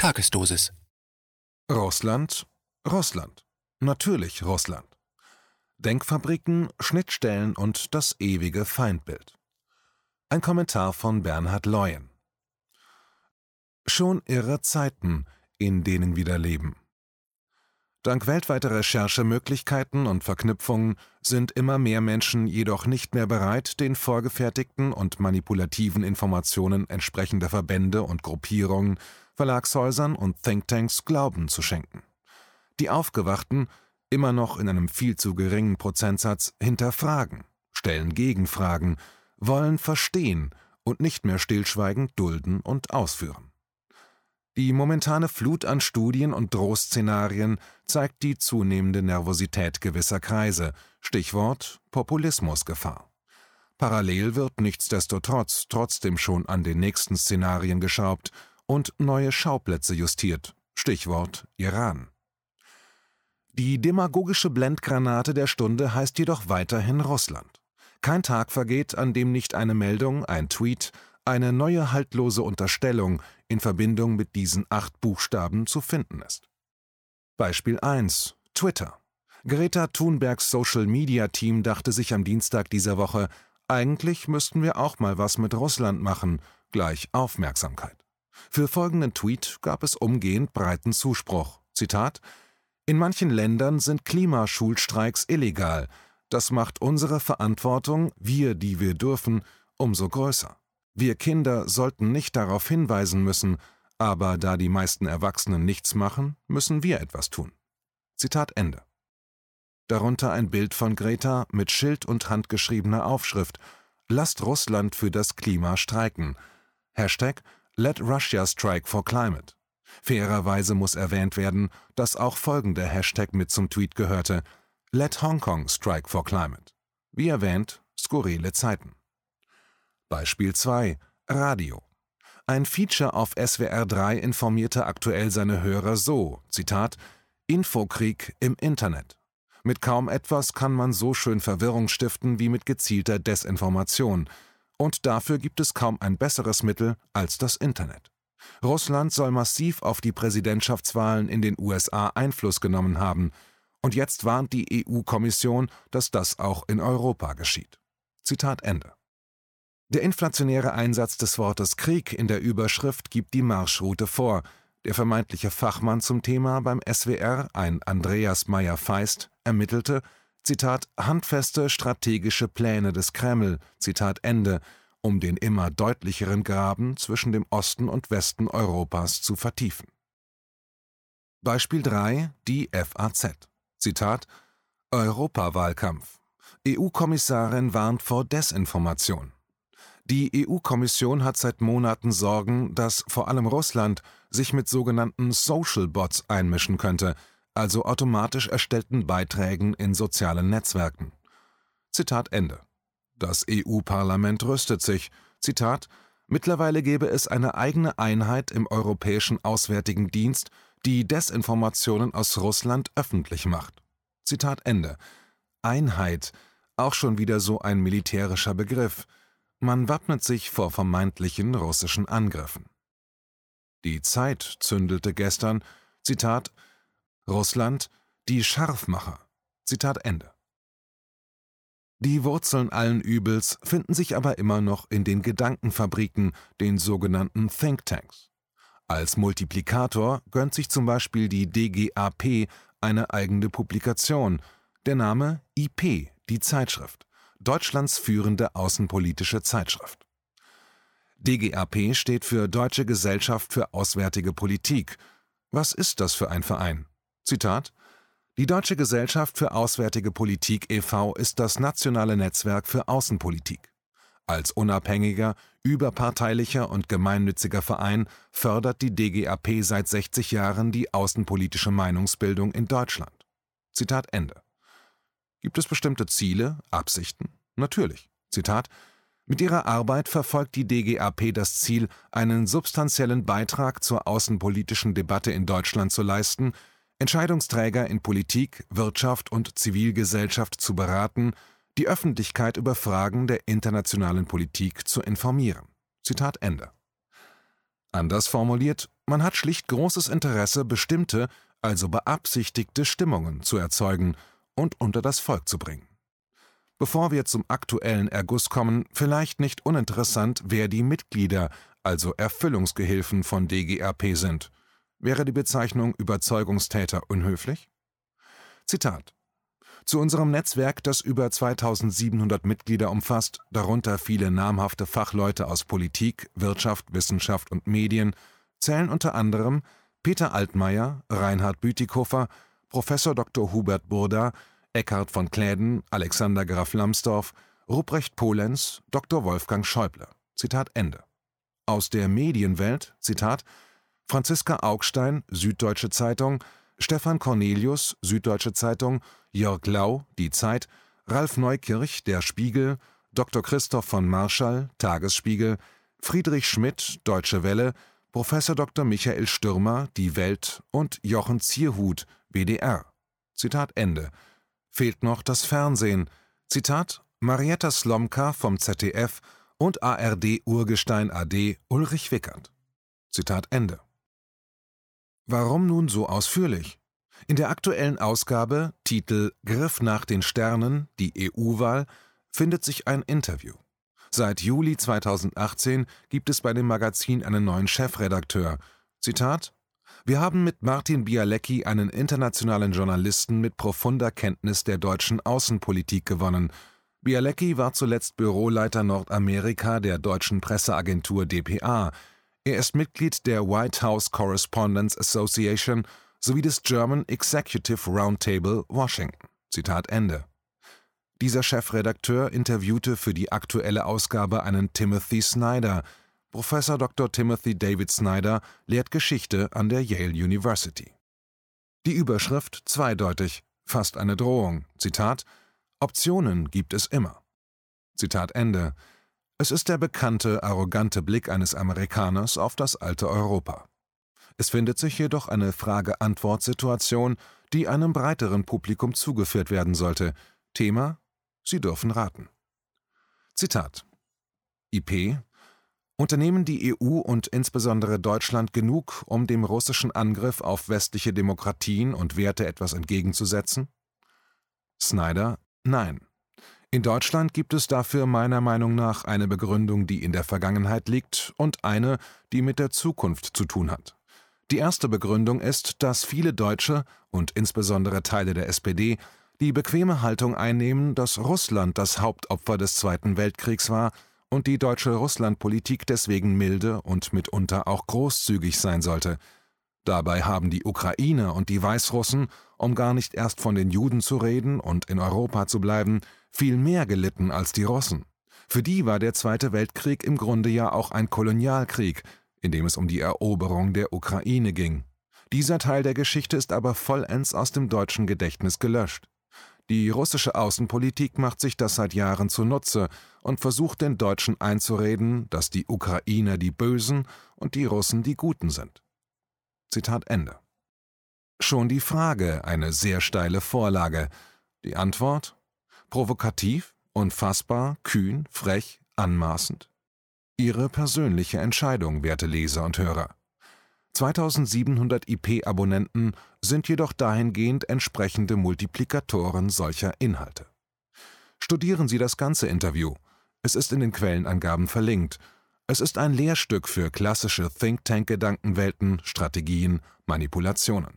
Tagesdosis. Russland, Russland. Natürlich Russland. Denkfabriken, Schnittstellen und das ewige Feindbild. Ein Kommentar von Bernhard Leuen. Schon irre Zeiten, in denen wir leben. Dank weltweiter Recherchemöglichkeiten und Verknüpfungen sind immer mehr Menschen jedoch nicht mehr bereit, den vorgefertigten und manipulativen Informationen entsprechender Verbände und Gruppierungen, Verlagshäusern und Thinktanks Glauben zu schenken. Die Aufgewachten, immer noch in einem viel zu geringen Prozentsatz, hinterfragen, stellen Gegenfragen, wollen verstehen und nicht mehr stillschweigend dulden und ausführen. Die momentane Flut an Studien und Drohszenarien zeigt die zunehmende Nervosität gewisser Kreise, Stichwort Populismusgefahr. Parallel wird nichtsdestotrotz trotzdem schon an den nächsten Szenarien geschraubt und neue Schauplätze justiert, Stichwort Iran. Die demagogische Blendgranate der Stunde heißt jedoch weiterhin Russland. Kein Tag vergeht, an dem nicht eine Meldung, ein Tweet, eine neue haltlose Unterstellung in Verbindung mit diesen 8 Buchstaben zu finden ist. Beispiel 1: Twitter. Greta Thunbergs Social-Media-Team dachte sich am Dienstag dieser Woche, eigentlich müssten wir auch mal was mit Russland machen, gleich Aufmerksamkeit. Für folgenden Tweet gab es umgehend breiten Zuspruch. Zitat: In manchen Ländern sind Klimaschulstreiks illegal. Das macht unsere Verantwortung, wir, die wir dürfen, umso größer. Wir Kinder sollten nicht darauf hinweisen müssen, aber da die meisten Erwachsenen nichts machen, müssen wir etwas tun. Zitat Ende. Darunter ein Bild von Greta mit Schild und handgeschriebener Aufschrift: Lasst Russland für das Klima streiken. Hashtag Let Russia Strike for Climate. Fairerweise muss erwähnt werden, dass auch folgender Hashtag mit zum Tweet gehörte: Let Hong Kong Strike for Climate. Wie erwähnt, skurrile Zeiten. Beispiel 2: Radio. Ein Feature auf SWR 3 informierte aktuell seine Hörer so, Zitat: Infokrieg im Internet. Mit kaum etwas kann man so schön Verwirrung stiften wie mit gezielter Desinformation. Und dafür gibt es kaum ein besseres Mittel als das Internet. Russland soll massiv auf die Präsidentschaftswahlen in den USA Einfluss genommen haben. Und jetzt warnt die EU-Kommission, dass das auch in Europa geschieht. Zitat Ende. Der inflationäre Einsatz des Wortes Krieg in der Überschrift gibt die Marschroute vor. Der vermeintliche Fachmann zum Thema beim SWR, ein Andreas Meyer-Feist, ermittelte, Zitat, handfeste strategische Pläne des Kreml, Zitat Ende, um den immer deutlicheren Graben zwischen dem Osten und Westen Europas zu vertiefen. Beispiel 3: Die FAZ. Zitat: Europawahlkampf. EU-Kommissarin warnt vor Desinformation. Die EU-Kommission hat seit Monaten Sorgen, dass vor allem Russland sich mit sogenannten Social Bots einmischen könnte, also automatisch erstellten Beiträgen in sozialen Netzwerken. Zitat Ende. Das EU-Parlament rüstet sich. Zitat: Mittlerweile gäbe es eine eigene Einheit im Europäischen Auswärtigen Dienst, die Desinformationen aus Russland öffentlich macht. Zitat Ende. Einheit, auch schon wieder so ein militärischer Begriff. Man wappnet sich vor vermeintlichen russischen Angriffen. Die Zeit zündelte gestern, Zitat, Russland, die Scharfmacher. Zitat Ende. Die Wurzeln allen Übels finden sich aber immer noch in den Gedankenfabriken, den sogenannten Thinktanks. Als Multiplikator gönnt sich zum Beispiel die DGAP eine eigene Publikation, der Name IP, die Zeitschrift, Deutschlands führende außenpolitische Zeitschrift. DGAP steht für Deutsche Gesellschaft für Auswärtige Politik. Was ist das für ein Verein? Zitat: Die Deutsche Gesellschaft für Auswärtige Politik e.V. ist das nationale Netzwerk für Außenpolitik. Als unabhängiger, überparteilicher und gemeinnütziger Verein fördert die DGAP seit 60 Jahren die außenpolitische Meinungsbildung in Deutschland. Zitat Ende. Gibt es bestimmte Ziele, Absichten? Natürlich. Zitat: Mit ihrer Arbeit verfolgt die DGAP das Ziel, einen substanziellen Beitrag zur außenpolitischen Debatte in Deutschland zu leisten, Entscheidungsträger in Politik, Wirtschaft und Zivilgesellschaft zu beraten, die Öffentlichkeit über Fragen der internationalen Politik zu informieren. Zitat Ende. Anders formuliert, man hat schlicht großes Interesse, bestimmte, also beabsichtigte Stimmungen zu erzeugen und unter das Volk zu bringen. Bevor wir zum aktuellen Erguss kommen, vielleicht nicht uninteressant, wer die Mitglieder, also Erfüllungsgehilfen von DGRP sind. Wäre die Bezeichnung Überzeugungstäter unhöflich? Zitat: Zu unserem Netzwerk, das über 2700 Mitglieder umfasst, darunter viele namhafte Fachleute aus Politik, Wirtschaft, Wissenschaft und Medien, zählen unter anderem Peter Altmaier, Reinhard Bütikofer, Prof. Dr. Hubert Burda, Eckhard von Kläden, Alexander Graf Lambsdorff, Ruprecht Polenz, Dr. Wolfgang Schäuble. Zitat Ende. Aus der Medienwelt, Zitat: Franziska Augstein, Süddeutsche Zeitung, Stefan Cornelius, Süddeutsche Zeitung, Jörg Lau, Die Zeit, Ralf Neukirch, Der Spiegel, Dr. Christoph von Marschall, Tagesspiegel, Friedrich Schmidt, Deutsche Welle, Prof. Dr. Michael Stürmer, Die Welt und Jochen Zierhut, WDR. Zitat Ende. Fehlt noch das Fernsehen. Zitat: Marietta Slomka vom ZDF und ARD-Urgestein AD Ulrich Wickert. Zitat Ende. Warum nun so ausführlich? In der aktuellen Ausgabe, Titel Griff nach den Sternen, die EU-Wahl, findet sich ein Interview. Seit Juli 2018 gibt es bei dem Magazin einen neuen Chefredakteur. Zitat: Wir haben mit Martin Bialecki einen internationalen Journalisten mit profunder Kenntnis der deutschen Außenpolitik gewonnen. Bialecki war zuletzt Büroleiter Nordamerika der deutschen Presseagentur dpa. Er ist Mitglied der White House Correspondents Association sowie des German Executive Roundtable Washington. Zitat Ende. Dieser Chefredakteur interviewte für die aktuelle Ausgabe einen Timothy Snyder. Prof. Dr. Timothy David Snyder lehrt Geschichte an der Yale University. Die Überschrift zweideutig, fast eine Drohung. Zitat: Optionen gibt es immer. Zitat Ende. Es ist der bekannte, arrogante Blick eines Amerikaners auf das alte Europa. Es findet sich jedoch eine Frage-Antwort-Situation, die einem breiteren Publikum zugeführt werden sollte. Thema: Sie dürfen raten. Zitat: IP: Unternehmen die EU und insbesondere Deutschland genug, um dem russischen Angriff auf westliche Demokratien und Werte etwas entgegenzusetzen? Snyder: Nein. In Deutschland gibt es dafür meiner Meinung nach eine Begründung, die in der Vergangenheit liegt, und eine, die mit der Zukunft zu tun hat. Die erste Begründung ist, dass viele Deutsche und insbesondere Teile der SPD die bequeme Haltung einnehmen, dass Russland das Hauptopfer des Zweiten Weltkriegs war und die deutsche Russlandpolitik deswegen milde und mitunter auch großzügig sein sollte. Dabei haben die Ukrainer und die Weißrussen, um gar nicht erst von den Juden zu reden und in Europa zu bleiben, viel mehr gelitten als die Russen. Für die war der Zweite Weltkrieg im Grunde ja auch ein Kolonialkrieg, in dem es um die Eroberung der Ukraine ging. Dieser Teil der Geschichte ist aber vollends aus dem deutschen Gedächtnis gelöscht. Die russische Außenpolitik macht sich das seit Jahren zunutze und versucht den Deutschen einzureden, dass die Ukrainer die Bösen und die Russen die Guten sind. Zitat Ende. Schon die Frage eine sehr steile Vorlage. Die Antwort: provokativ, unfassbar, kühn, frech, anmaßend. Ihre persönliche Entscheidung, werte Leser und Hörer. 2700 IP-Abonnenten sind jedoch dahingehend entsprechende Multiplikatoren solcher Inhalte. Studieren Sie das ganze Interview. Es ist in den Quellenangaben verlinkt. Es ist ein Lehrstück für klassische Think-Tank-Gedankenwelten, Strategien, Manipulationen.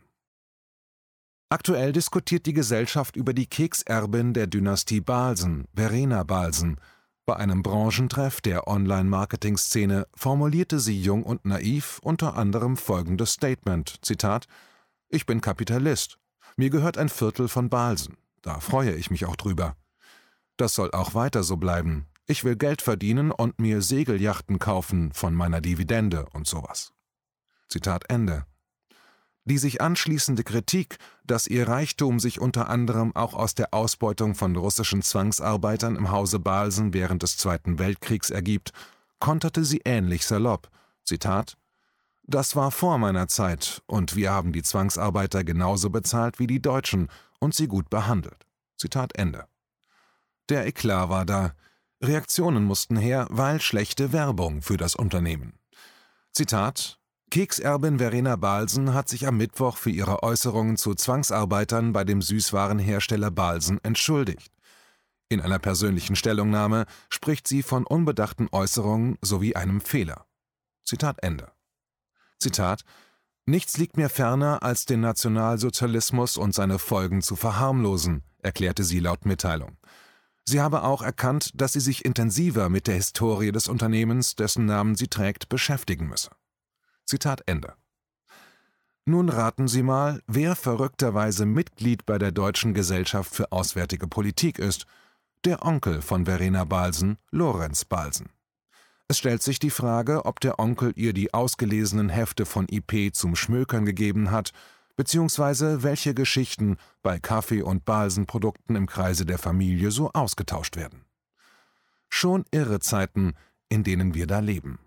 Aktuell diskutiert die Gesellschaft über die Kekserbin der Dynastie Balsen, Verena Balsen. Bei einem Branchentreff der Online-Marketing-Szene formulierte sie jung und naiv unter anderem folgendes Statement, Zitat: Ich bin Kapitalist. Mir gehört ein Viertel von Balsen. Da freue ich mich auch drüber. Das soll auch weiter so bleiben. Ich will Geld verdienen und mir Segelyachten kaufen von meiner Dividende und sowas. Zitat Ende. Die sich anschließende Kritik, dass ihr Reichtum sich unter anderem auch aus der Ausbeutung von russischen Zwangsarbeitern im Hause Balsen während des Zweiten Weltkriegs ergibt, konterte sie ähnlich salopp. Zitat: Das war vor meiner Zeit und wir haben die Zwangsarbeiter genauso bezahlt wie die Deutschen und sie gut behandelt. Zitat Ende. Der Eklat war da. Reaktionen mussten her, weil schlechte Werbung für das Unternehmen. Zitat: Kekserbin Verena Balsen hat sich am Mittwoch für ihre Äußerungen zu Zwangsarbeitern bei dem Süßwarenhersteller Balsen entschuldigt. In einer persönlichen Stellungnahme spricht sie von unbedachten Äußerungen sowie einem Fehler. Zitat Ende. Zitat: Nichts liegt mir ferner, als den Nationalsozialismus und seine Folgen zu verharmlosen, erklärte sie laut Mitteilung. Sie habe auch erkannt, dass sie sich intensiver mit der Historie des Unternehmens, dessen Namen sie trägt, beschäftigen müsse. Zitat Ende. Nun raten Sie mal, wer verrückterweise Mitglied bei der Deutschen Gesellschaft für Auswärtige Politik ist. Der Onkel von Verena Balsen, Lorenz Balsen. Es stellt sich die Frage, ob der Onkel ihr die ausgelesenen Hefte von IP zum Schmökern gegeben hat, beziehungsweise welche Geschichten bei Kaffee- und Balsen-Produkten im Kreise der Familie so ausgetauscht werden. Schon irre Zeiten, in denen wir da leben.